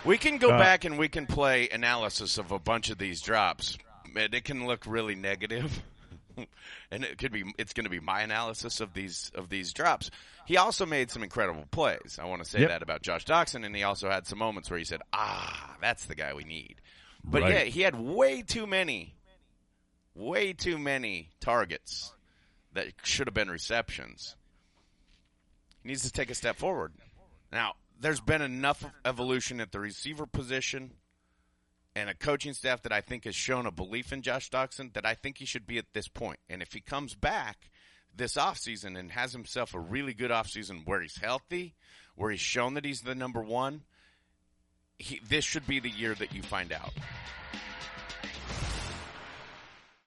We can go back and we can play analysis of a bunch of these drops. It can look really negative. And it's going to be my analysis of these drops. He also made some incredible plays. I want to say that about Josh Doctson, and he also had some moments where he said, that's the guy we need. But yeah, he had way too many targets that should have been receptions. He needs to take a step forward. Now, there's been enough evolution at the receiver position and a coaching staff that I think has shown a belief in Josh Doctson that I think he should be at this point. And if he comes back this offseason and has himself a really good offseason where he's healthy, where he's shown that he's the number one, this should be the year that you find out.